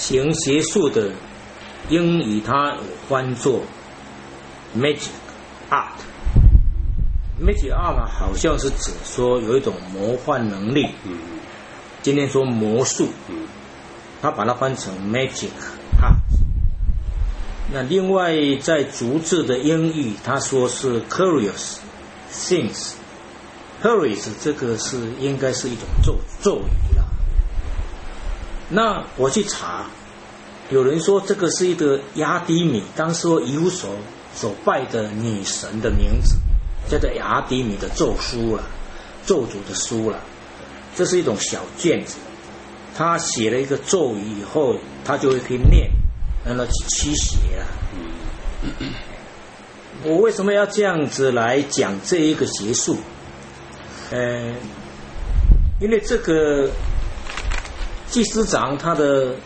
行邪术的英语它有翻作 magic art。magic art 好像是指说有一种魔幻能力，今天说魔术，他把它翻成 magic art。那另外在逐字的英语，他说是 curious things。curious 这个是应该是一种咒语啦。那我去查，有人说这个是一个雅迪米，当时以弗所所拜的女神的名字，叫做雅迪米的咒书啦，咒诅的书啦。这是一种小卷子，他写了一个咒语以后，他就会去念，让他去驱邪啦。我为什么要这样子来讲这一个邪术？因为这个祭司长他的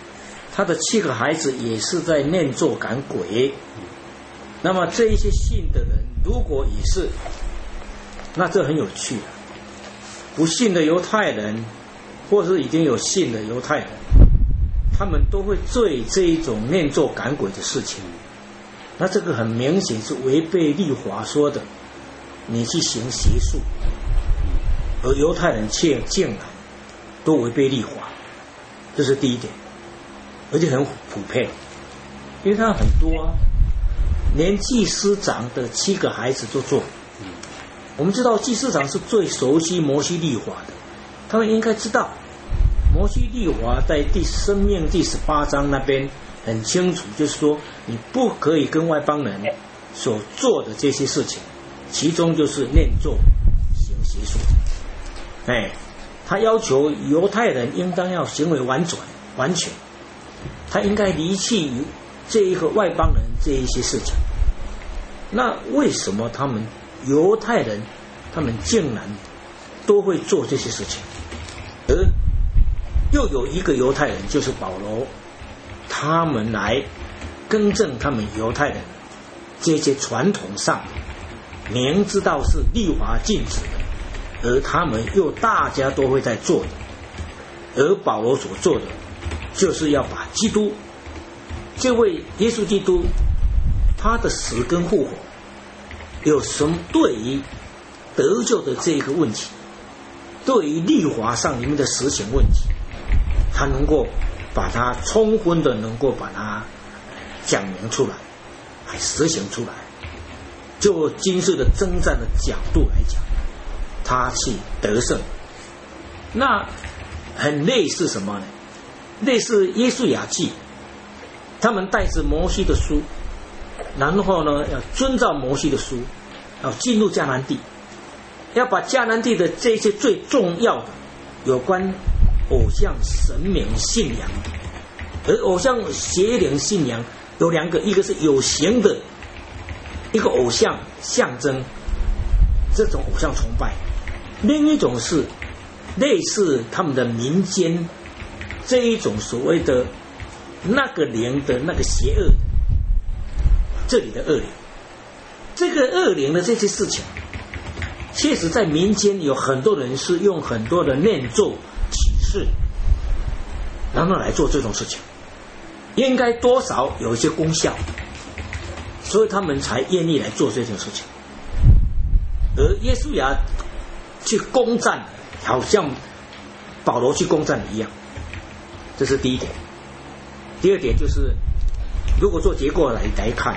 7个孩子也是在念咒赶鬼，那么这一些信的人如果也是，那这很有趣啊。不信的犹太人，或是已经有信的犹太人，他们都会对这一种念咒赶鬼的事情，那这个很明显是违背律法说的，你去行邪术，而犹太人竟然都违背律法，这是第一点，而且很普遍，因为他很多啊，连祭司长的7个孩子都做。我们知道祭司长是最熟悉摩西律法的，他们应该知道摩西律法在申命第18章那边很清楚，就是说你不可以跟外邦人所做的这些事情，其中就是念咒行邪术。他要求犹太人应当要行为完全，他应该离弃于这一个外邦人这一些事情。那为什么他们犹太人他们竟然都会做这些事情？而又有一个犹太人就是保罗，他们来更正他们犹太人这些传统上明知道是律法禁止的，而他们又大家都会在做的，而保罗所做的就是要把基督这位耶稣基督他的死跟复活有什么对于得救的这个问题，对于律法上里面的实行问题，他能够把它充分的能够把它讲明出来，还实行出来。就今世的征战的角度来讲，他去得胜。那很类似什么呢？类似耶稣雅记，他们带着摩西的书，然后呢要遵照摩西的书，要进入迦南地，要把迦南地的这些最重要的有关偶像神明信仰，而偶像邪灵信仰有2个，一个是有形的一个偶像象征，这种偶像崇拜，另一种是类似他们的民间这一种所谓的那个灵的那个邪恶，这里的恶灵，这个恶灵的这些事情，确实在民间有很多人是用很多的念咒启示，然后来做这种事情，应该多少有一些功效，所以他们才愿意来做这件事情。而耶稣亚去攻战，好像保罗去攻战一样，这是第一点。第二点就是，如果做结构来看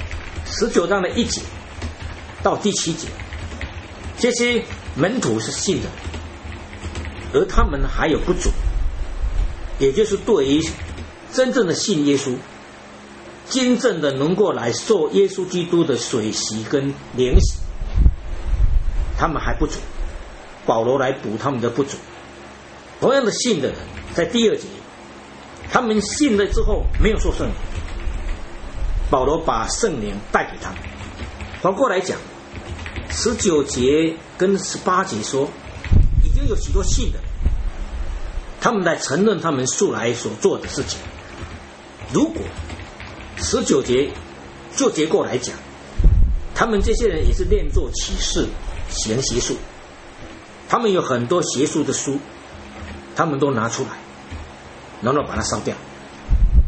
，19章的1节到第7节，这些门徒是信的，而他们还有不足，也就是对于真正的信耶稣，真正的能够来受耶稣基督的水洗跟灵洗，他们还不足，保罗来补他们的不足。同样的信的人，在第2节，他们信了之后没有受圣灵，保罗把圣灵带给他们。反过来讲，19节跟18节说，已经有许多信的人，他们来承认他们素来所做的事情。如果19节就结构来讲，他们这些人也是练作启示行邪术，他们有很多邪术的书，他们都拿出来，然后把它烧掉，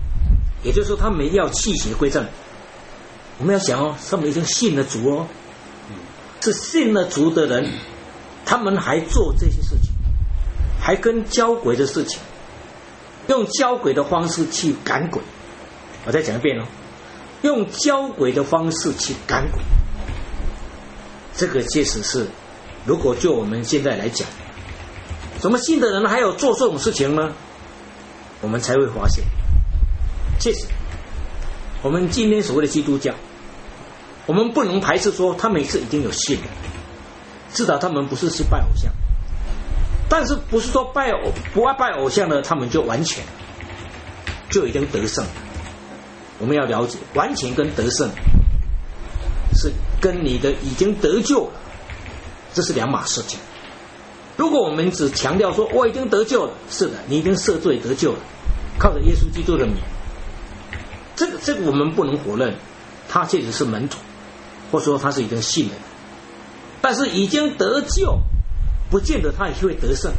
也就是说他们要弃邪归正。我们要想哦，他们已经信了主哦，是信了主的人，他们还做这些事情，还跟交鬼的事情，用交鬼的方式去赶鬼。我再讲一遍哦，用交鬼的方式去赶鬼，这个确实是，如果就我们现在来讲，什么信的人还有做这种事情呢？我们才会发现，确实，我们今天所谓的基督教，我们不能排斥说他们是已经有信了，至少他们不是去拜偶像，但是不是说不爱拜偶像的他们就完全就已经得胜了。我们要了解，完全跟得胜是跟你的已经得救了，这是两码事情。如果我们只强调说我已经得救了，是的，你已经赦罪得救了，靠着耶稣基督的名，这个我们不能否认，他确实是门徒，或者说他是已经信了，但是已经得救不见得他也会得胜，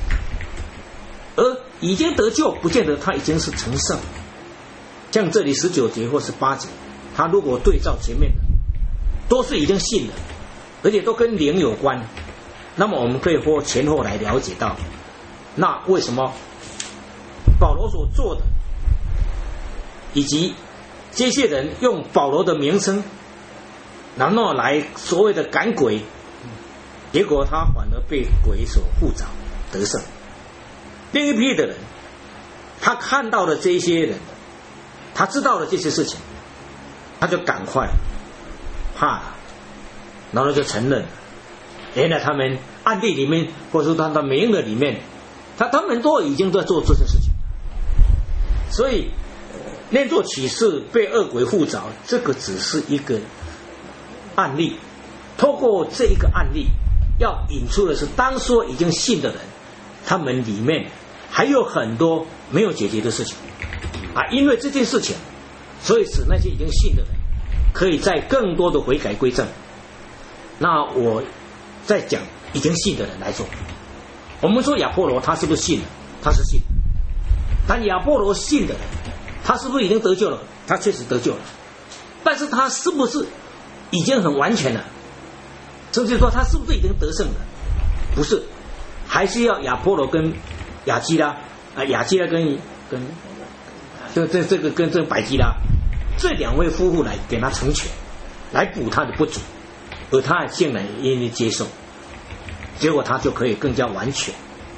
而已经得救不见得他已经是成圣。像这里19节或18节，他如果对照前面的都是已经信了，而且都跟灵有关，那么我们可以前后来了解到，那为什么保罗所做的，以及这些人用保罗的名声然后来所谓的赶鬼，结果他反而被鬼所附着得胜。另一批的人，他看到了这些人，他知道了这些事情，他就赶快怕了，然后就承认，原来他们暗地里面，或者说他的名额里面，他们都已经在做这些事情。所以念作启示被恶鬼附着，这个只是一个案例。透过这一个案例，要引出的是当说已经信的人，他们里面还有很多没有解决的事情啊。因为这件事情，所以使那些已经信的人可以在更多的悔改归正。那我再讲已经信的人来说，我们说亚波罗他是不是信了？他是信，但亚波罗信的人，他是不是已经得救了？他确实得救了，但是他是不是已经很完全了？甚至说他是不是已经得胜了？不是，还是要亚波罗跟亚基拉啊，亚基拉跟这个跟这百基拉这两位夫妇来给他成全，来补他的不足，而他竟然愿意接受，结果他就可以更加完全。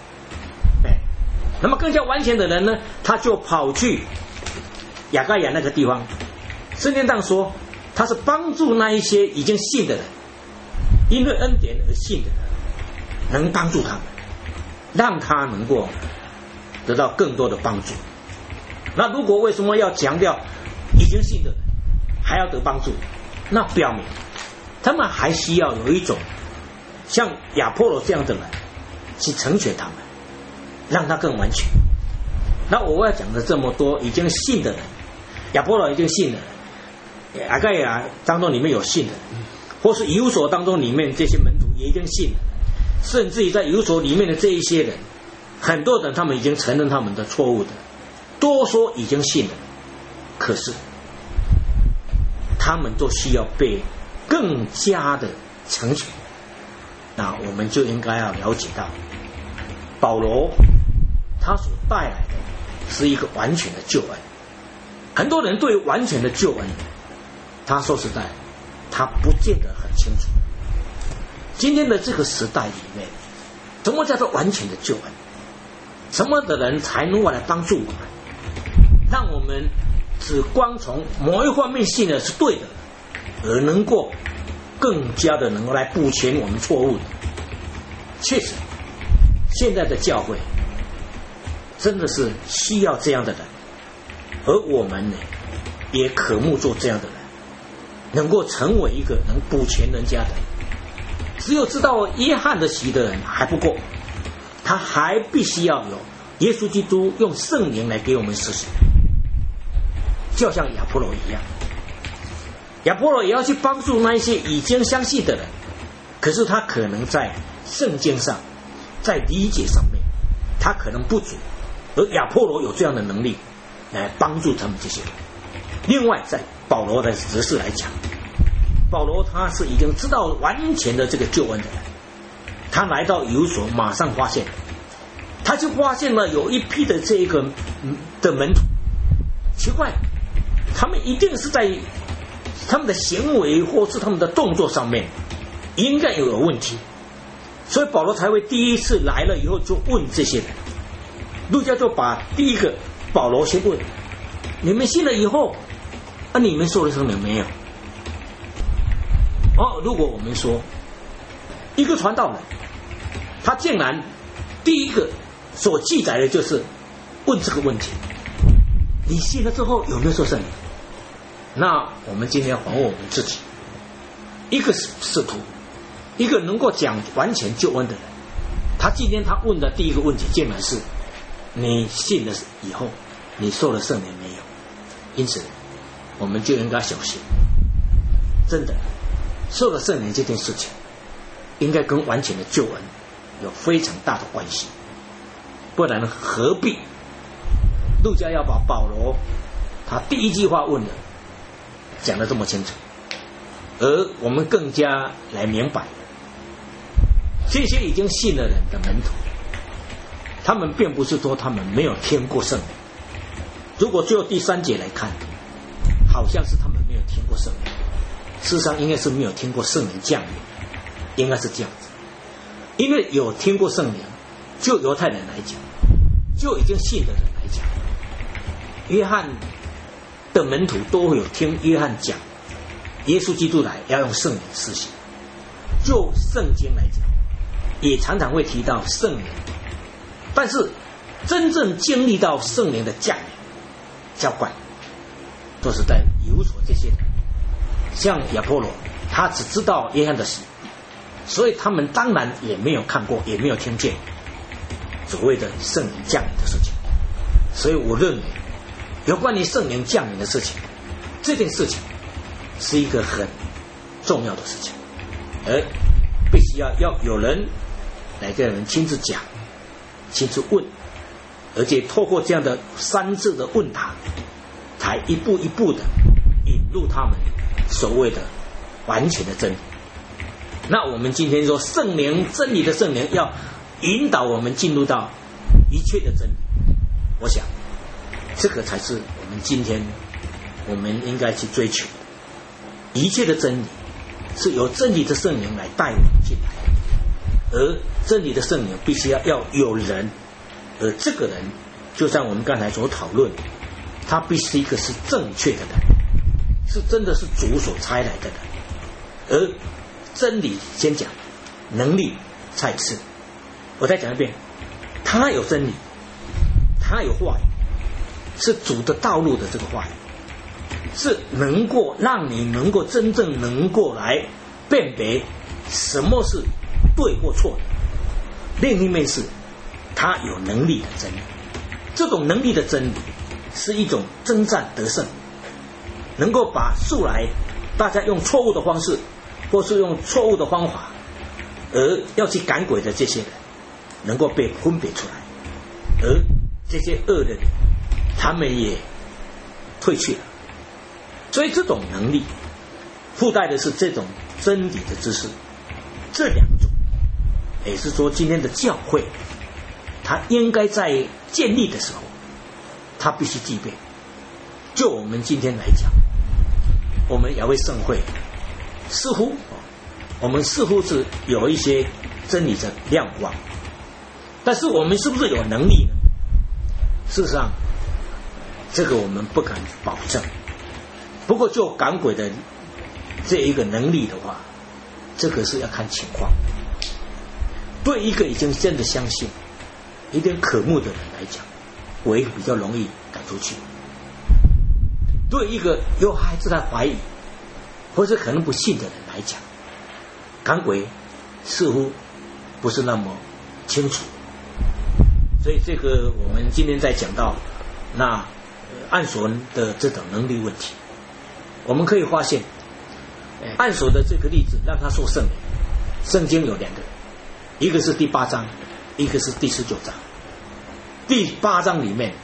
那么更加完全的人呢，他就跑去亚该亚那个地方。圣经上说，他是帮助那一些已经信的人，因为恩典而信的人，能帮助他们，让他能够得到更多的帮助。那如果为什么要强调已经信的人还要得帮助？那表明他们还需要有一种像亚波罗这样的人去成全他们，让他更完全。那我要讲的这么多已经信的人，亚波罗已经信了，亚该亚当中里面有信的人，或是以弗所当中里面这些门徒也已经信了，甚至于在以弗所里面的这一些人，很多人他们已经承认他们的错误的，多说已经信了，可是他们都需要被更加的成全。那我们就应该要了解到，保罗他所带来的是一个完全的救恩。很多人对完全的救恩，他说实在他不见得很清楚。今天的这个时代里面，什么叫做完全的救恩？什么的人才能够来帮助我们，让我们只光从某一方面信的是对的，而能够更加的能够来补全我们错误的。确实现在的教会真的是需要这样的人，而我们呢也渴慕做这样的人，能够成为一个能补全人家的。只有知道约翰的喜的人还不够，他还必须要有耶稣基督用圣灵来给我们实行，就像亚波罗一样。亚波罗也要去帮助那一些已经相信的人，可是他可能在圣经上，在理解上面他可能不足，而亚波罗有这样的能力， 来帮助他们这些人。另外，在保罗的职事来讲，保罗他是已经知道完全的这个救恩的人，他来到以弗所，马上发现，他就发现了有一批的这个的门徒，奇怪，他们一定是在他们的行为或是他们的动作上面应该有问题，所以保罗才会第一次来了以后就问这些人。路加就把第一个保罗先问：你们信了以后，你们受了圣灵没有？如果我们说一个传道人，他竟然第一个所记载的就是问这个问题：你信了之后有没有受圣灵？那我们今天要还问我们自己，一个使徒，一个能够讲完全救恩的人，他今天他问的第一个问题竟然是：你信了以后，你受了圣灵没有？因此，我们就应该小心。真的，受了圣灵这件事情，应该跟完全的救恩有非常大的关系，不然何必路加要把保罗他第一句话问的讲得这么清楚？而我们更加来明白，这些已经信了人的门徒，他们并不是说他们没有听过圣灵。如果最后第3节来看，好像是他们没有听过圣灵，事实上应该是没有听过圣灵降临，应该是这样子。因为有听过圣灵，就犹太人来讲，就已经信的人来讲，约翰的门徒都会有听约翰讲耶稣基督来要用圣灵施行。就圣经来讲，也常常会提到圣灵，但是真正经历到圣灵的降临浇灌，都是在以弗所这些人。像亚波罗，他只知道约翰的死，所以他们当然也没有看过，也没有听见所谓的圣灵降临的事情。所以我认为有关于圣灵降临的事情，这件事情是一个很重要的事情，而必须要有人来跟人亲自讲，亲自问，而且透过这样的3次的问答，才一步一步的引入他们所谓的完全的真理。那我们今天说圣灵，真理的圣灵要引导我们进入到一切的真理，我想这个才是我们今天我们应该去追求的。一切的真理是由真理的圣灵来带我们进来，而真理的圣灵必须要有人，而这个人就像我们刚才所讨论，他必须一个是正确的人，是真的是主所差来的人。而真理先讲，能力再次。我再讲一遍，他有真理，他有话语，是主的道路的这个话语，是能够让你能够真正能够来辨别什么是对或错的。另一面是他有能力的真理，这种能力的真理是一种征战得胜，能够把素来大家用错误的方式或是用错误的方法而要去赶鬼的这些人能够被分别出来，而这些恶人他们也退去了。所以这种能力附带的是这种真理的知识，这2种也是说今天的教会它应该在建立的时候它必须具备。就我们今天来讲，我们雅威圣会似乎我们似乎是有一些真理的亮光，但是我们是不是有能力呢？事实上这个我们不敢保证。不过就赶鬼的这一个能力的话，这个是要看情况。对一个已经真的相信一点渴慕的人来讲，鬼比较容易赶出去。对一个又还是在怀疑或者可能不信的人来讲，赶鬼似乎不是那么清楚。所以这个我们今天在讲到那按手的这种能力问题，我们可以发现按手的这个例子让他受圣灵，圣经有2个，一个是第8章，一个是第19章。第8章里面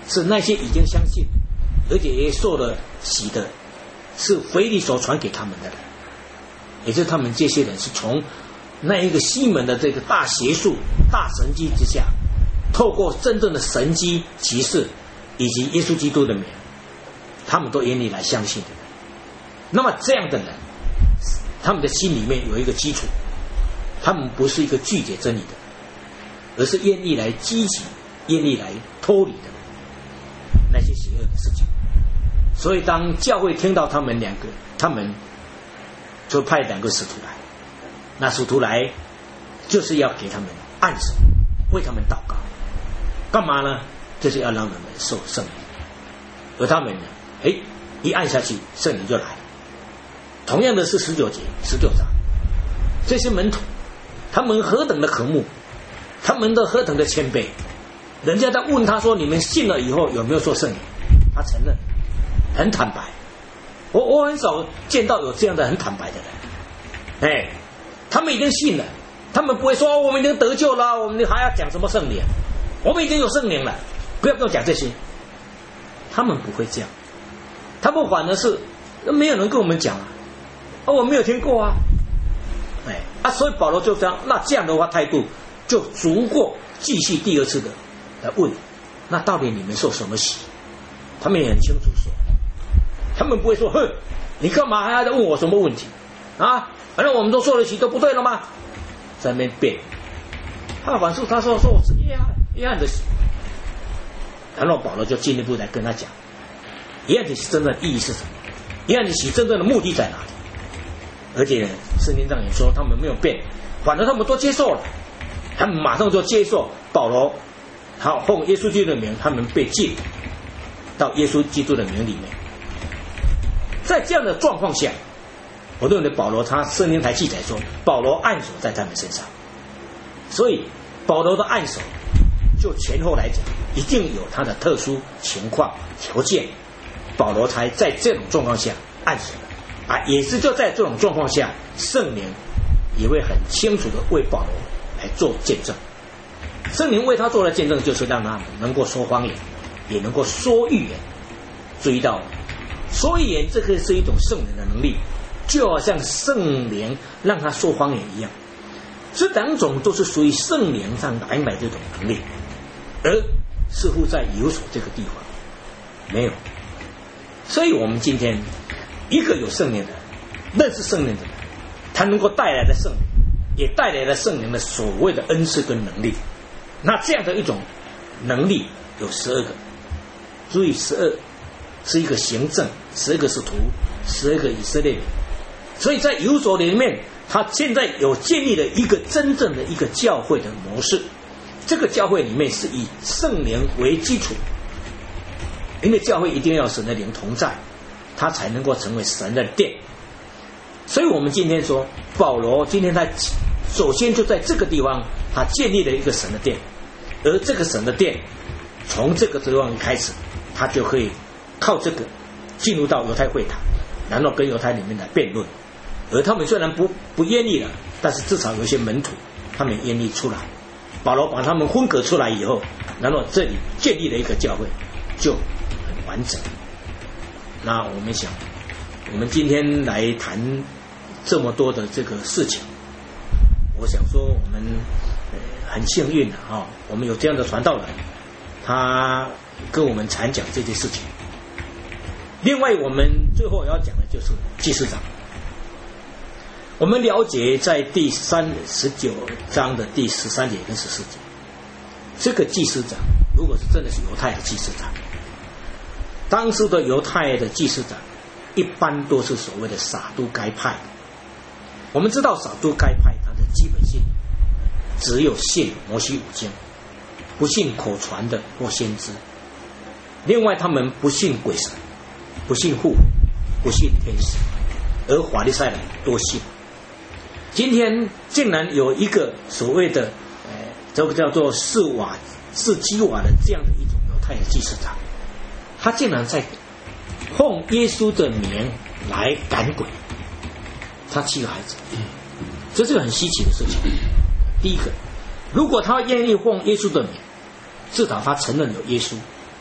是那些已经相信，而且也受了洗的，是腓力所传给他们的人，也就是他们这些人是从那一个西门的这个大邪术、大神迹之下，透过真正的神迹奇事以及耶稣基督的名，他们都愿意来相信的。那么这样的人，他们的心里面有一个基础，他们不是一个拒绝真理的，而是愿意来积极、愿意来脱离的那些邪恶的事情。所以当教会听到他们两个，他们就派2个使徒来，那使徒来就是要给他们按手，为他们祷告，干嘛呢？就是要让他们受圣灵。而他们呢，一按下去，圣灵就来了。同样的是19章，这些门徒，他们何等的渴慕，他们的何等的谦卑。人家在问他说：“你们信了以后有没有受圣灵？”他承认，很坦白。我很少见到有这样的很坦白的人。他们已经信了，他们不会说我们已经得救了，我们还要讲什么圣灵？我们已经有圣灵了，不要跟我讲这些。他们不会这样，他们反而是没有人跟我们讲啊，我没有听过啊。所以保罗就这样，那这样的话态度就足够继续第2次的来问，那到底你们受什么洗？他们也很清楚说，他们不会说，哼，你干嘛还要问我什么问题啊？反正我们都受了洗，都不对了吗？在那边辩，他反诉他说我是约翰的洗，然后保罗就进一步来跟他讲，约翰的洗真正的意义是什么？约翰的洗真正的目的在哪里？而且圣经上也说他们没有变，反正他们都接受了，他们马上就接受保罗，好奉耶稣基督的名，他们被进到耶稣基督的名里面。在这样的状况下，我认为保罗他圣经才记载说，保罗按手在他们身上，所以保罗的按手就前后来讲，一定有他的特殊情况条件，保罗才在这种状况下按手也是就在这种状况下，圣灵也会很清楚的为保罗来做见证。圣灵为他做的见证，就是让他能够说方言，也能够说预言。注意到说预言，这个是一种圣灵的能力，就好像圣灵让他说方言一样。这2种都是属于圣灵上来买这种能力，而似乎在有所这个地方没有。所以我们今天一个有圣灵的人，认识圣灵的人，他能够带来的圣灵，也带来了圣灵的所谓的恩赐跟能力。那这样的一种能力有12个，注意12是一个行政，12个使徒，12个以色列人。所以在有所里面，他现在有建立了一个真正的一个教会的模式。这个教会里面是以圣灵为基础，因为教会一定要神的灵同在，他才能够成为神的殿。所以我们今天说，保罗今天他首先就在这个地方，他建立了一个神的殿，而这个神的殿从这个地方开始，他就可以靠这个进入到犹太会堂，然后跟犹太里面来辩论。而他们虽然不愿意了，但是至少有一些门徒他们愿意出来，保罗把他们分隔出来以后，然后这里建立了一个教会，就很完整。那我们想，我们今天来谈这么多的这个事情，我想说我们很幸运我们有这样的传道人，他跟我们传讲这些事情。另外我们最后要讲的就是祭司长。我们了解在第19章的第13节跟14节，这个祭司长如果是真的是犹太的祭司长，当时的犹太的祭司长一般都是所谓的撒都该派的。我们知道撒都该派它的基本性只有信摩西5经，不信口传的或先知。另外他们不信鬼神，不信护，不信天使，而法利赛人多信。今天竟然有一个所谓的这个叫做士基瓦的这样的一种犹太的祭司长，他竟然在奉耶稣的名来赶鬼，他7个孩子，这是个很稀奇的事情。第一个，如果他愿意奉耶稣的名，至少他承认有耶稣，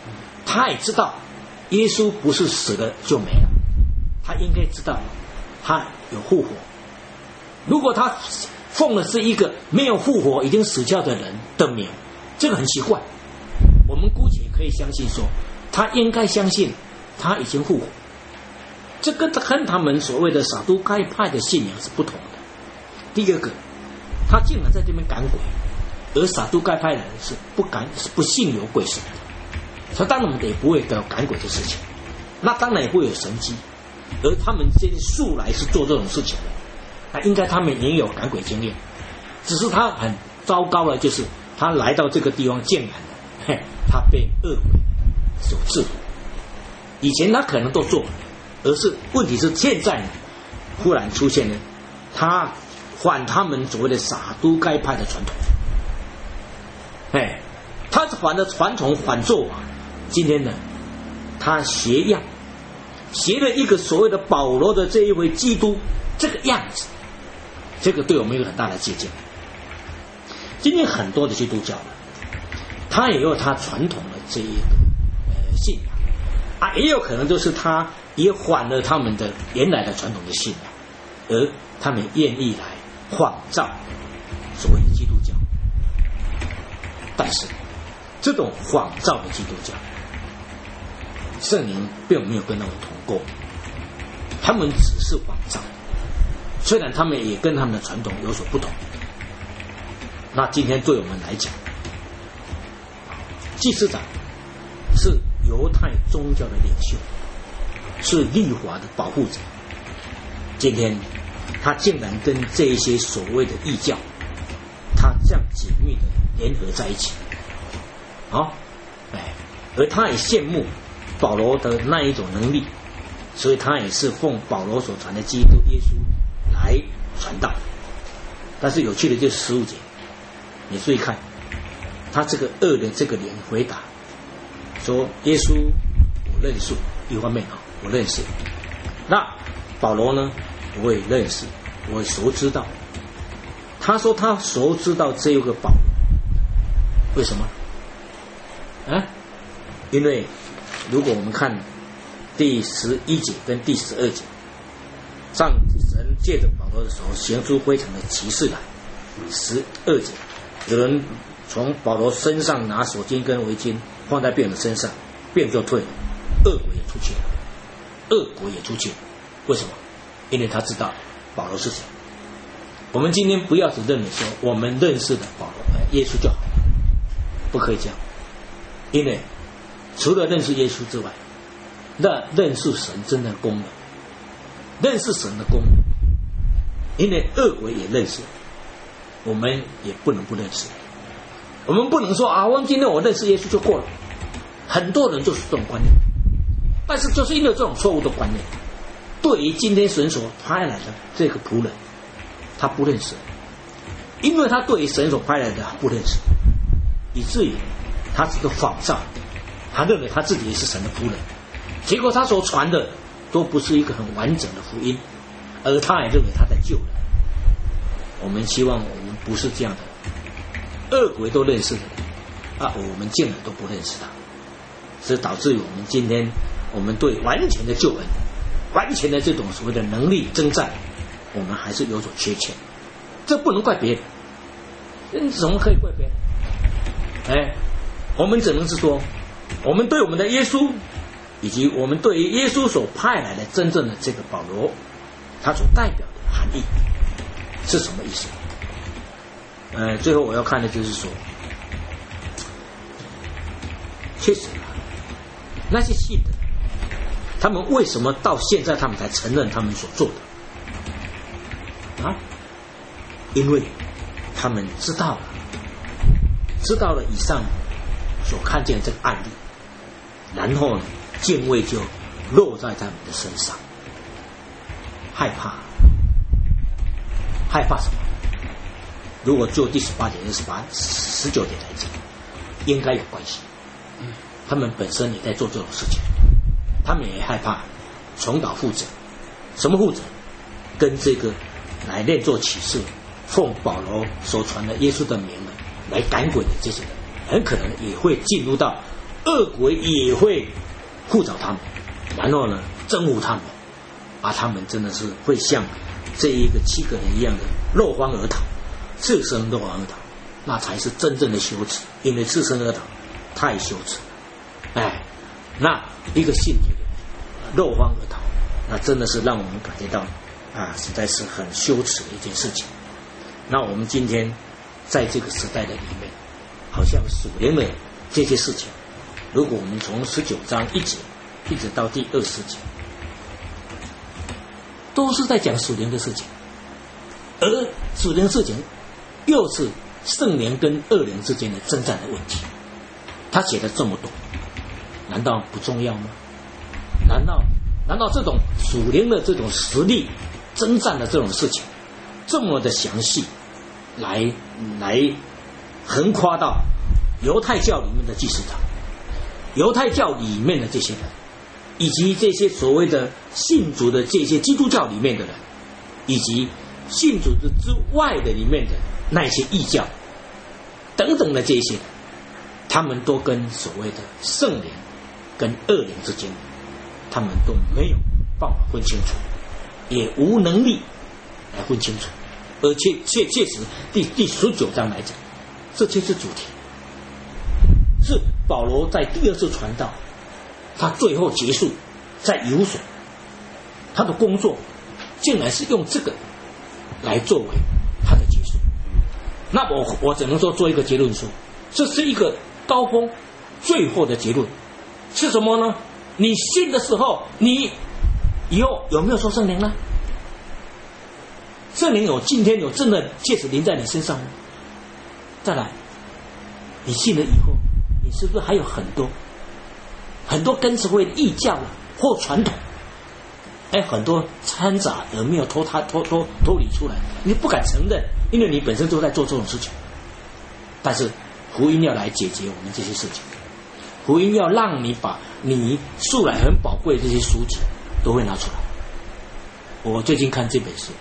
他也知道耶稣不是死了就没了，他应该知道他有复活。如果他奉的是一个没有复活已经死掉的人的名，这个很奇怪。我们姑且可以相信说，他应该相信他已经复活。这跟他们所谓的撒都该派的信仰是不同的。第二个，他竟然在这边赶鬼，而撒都该派的人是不信有鬼神的，所以当然也不会搞赶鬼的事情，那当然也会有神迹。而他们这些素来是做这种事情的，那应该他们也有赶鬼经验，只是他很糟糕的就是他来到这个地方竟然他被恶鬼所制服。以前他可能都做，而是问题是现在呢，忽然出现了他反他们所谓的撒都该派的传统，他反的传统反做法，今天呢，他学样，学了一个所谓的保罗的这一回基督这个样子，这个对我们有很大的借鉴。今天很多的基督教呢，他也有他传统的这一个信仰啊，也有可能就是他也反了他们的原来的传统的信仰，而他们愿意来仿照所谓的基督教。但是这种仿照的基督教，圣灵并没有跟他们同过，他们只是仿照，虽然他们也跟他们的传统有所不同。那今天对我们来讲，祭司长是犹太宗教的领袖，是律法的保护者，今天他竟然跟这一些所谓的异教，他这样紧密的联合在一起，而他也羡慕保罗的那一种能力，所以他也是奉保罗所传的基督耶稣来传道。但是有趣的就是15节，你注意看，他这个恶的这个人回答说：耶稣我认识，一方面我认识，那保罗呢，我也认识，我熟知道。他说他熟知道这有个保罗，为什么？因为如果我们看第11节跟第12节，上神借着保罗的手行出非常的奇事来。12节，有人从保罗身上拿手巾跟围巾放在病人身上，病就退了，恶鬼也出去了，恶鬼也出去了。为什么？因为他知道保罗是谁。我们今天不要只认为说我们认识的保罗耶稣就好了，不可以这样。因为除了认识耶稣之外，那认识神真的功能，认识神的功能，因为恶鬼也认识，我们也不能不认识。我们不能说我们今天我认识耶稣就过了。很多人就是这种观念，但是就是因为这种错误的观念，对于今天神所派来的这个仆人，他不认识，因为他对于神所派来的不认识，以至于他是个仿照，他认为他自己也是神的仆人，结果他所传的都不是一个很完整的福音，而他也认为他在救人。我们希望我们不是这样的，恶鬼都认识的人我们竟然都不认识他，这导致于我们今天我们对完全的救恩，完全的这种所谓的能力征战，我们还是有所缺欠。这不能怪别人，怎么可以怪别人？我们只能是说，我们对我们的耶稣，以及我们对于耶稣所派来的真正的这个保罗，他所代表的含义是什么意思？最后我要看的就是说，确实那些信的，他们为什么到现在他们才承认他们所做的？因为他们知道了以上所看见的这个案例，然后呢，敬畏就落在他们的身上，害怕什么？如果就第18节、19节来讲，应该有关系。他们本身也在做这种事情，他们也害怕重蹈覆辙。什么覆辙？跟这个来练做启示，奉保罗所传的耶稣的名来赶鬼的这些人，很可能也会进入到恶鬼也会护找他们，然后呢征服他们，他们真的是会像这一个7个人一样的落荒而逃，赤身落荒而逃，那才是真正的羞耻，因为赤身而逃太羞耻。那一个信主的人落荒而逃，那真的是让我们感觉到实在是很羞耻的一件事情。那我们今天在这个时代的里面，好像属灵的这些事情，如果我们从19章1节一直到第20节，都是在讲属灵的事情，而属灵的事情又是圣灵跟恶灵之间的征战的问题。他写的这么多，难道不重要吗？难道这种属灵的这种实力征战的这种事情这么的详细，来横跨到犹太教里面的祭司长，犹太教里面的这些人，以及这些所谓的信主的这些基督教里面的人，以及信主之外的里面的那些异教等等的这些人，他们都跟所谓的圣灵跟恶灵之间，他们都没有办法分清楚，也无能力来分清楚。而且确实第19章来讲，这就是主题，是保罗在第2次传道，他最后结束在有所，他的工作竟然是用这个来作为他的结束。那我只能说做一个结论说，这是一个高峰，最后的结论是什么呢？你信的时候，你以后有没有受圣灵呢？圣灵今天有真的切实临在你身上吗？再来，你信了以后，你是不是还有很多跟随会异教或传统，很多掺杂而没有脱离出来，你不敢承认，因为你本身都在做这种事情。但是福音要来解决我们这些事情，福音要让你把你素来很宝贵的这些书籍都会拿出来。我最近看这本书，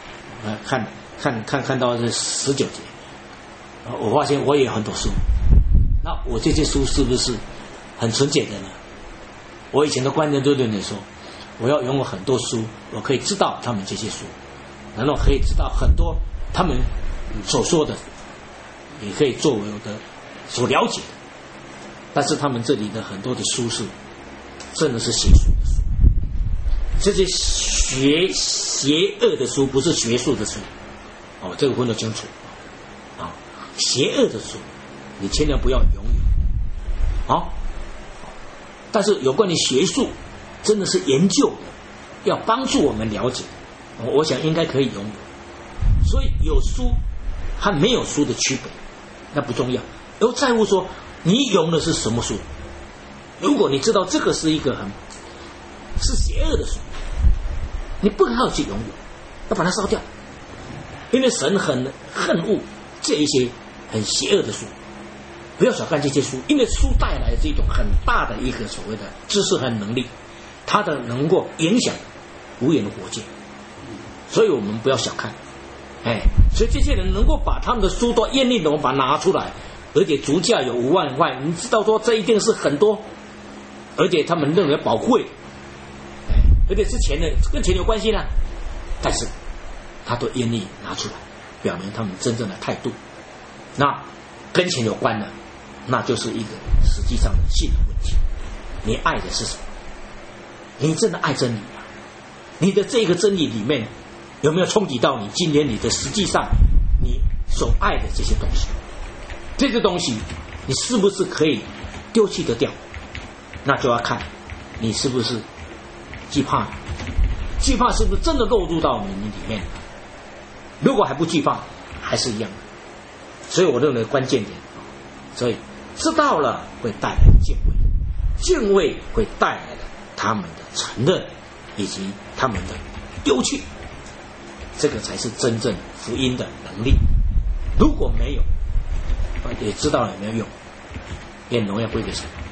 看到这19节，我发现我也有很多书，那我这些书是不是很纯洁的呢？我以前的观念就对你说，我要拥有很多书，我可以知道他们这些书，然后可以知道很多他们所说的，也可以作为我的所了解的。但是他们这里的很多的书是真的是邪术的书，这些邪恶的书，不是学术的书，这个分得清楚邪恶的书你千万不要拥有但是有关于学术真的是研究的，要帮助我们了解，我想应该可以拥有。所以有书和没有书的区别那不重要，而在乎说你用的是什么书。如果你知道这个是一个是邪恶的书，你不能去拥有，要把它烧掉，因为神很恨恶这一些很邪恶的书。不要小看这些书，因为书带来这种很大的一个所谓的知识和能力，它的能够影响无眼的国界，所以我们不要小看。所以这些人能够把他们的书都艳丽的把它拿出来，而且足价有5万块，你知道说这一定是很多，而且他们认为宝贵，而且是钱的，跟钱有关系呢，但是他都艳丽拿出来，表明他们真正的态度。那跟钱有关的，那就是一个实际上的信的问题。你爱的是什么？你真的爱真理吗？你的这个真理里面有没有冲击到你今天你的实际上你所爱的这些东西？这些东西你是不是可以丢弃得掉？那就要看你是不是惧怕，惧怕是不是真的落入到你里面？如果还不惧怕，还是一样的。所以我认为关键点，所以知道了会带来敬畏，敬畏会带来的他们的承认以及他们的丢弃，这个才是真正福音的能力。如果没有，也知道了也没有用，愿荣耀归给神。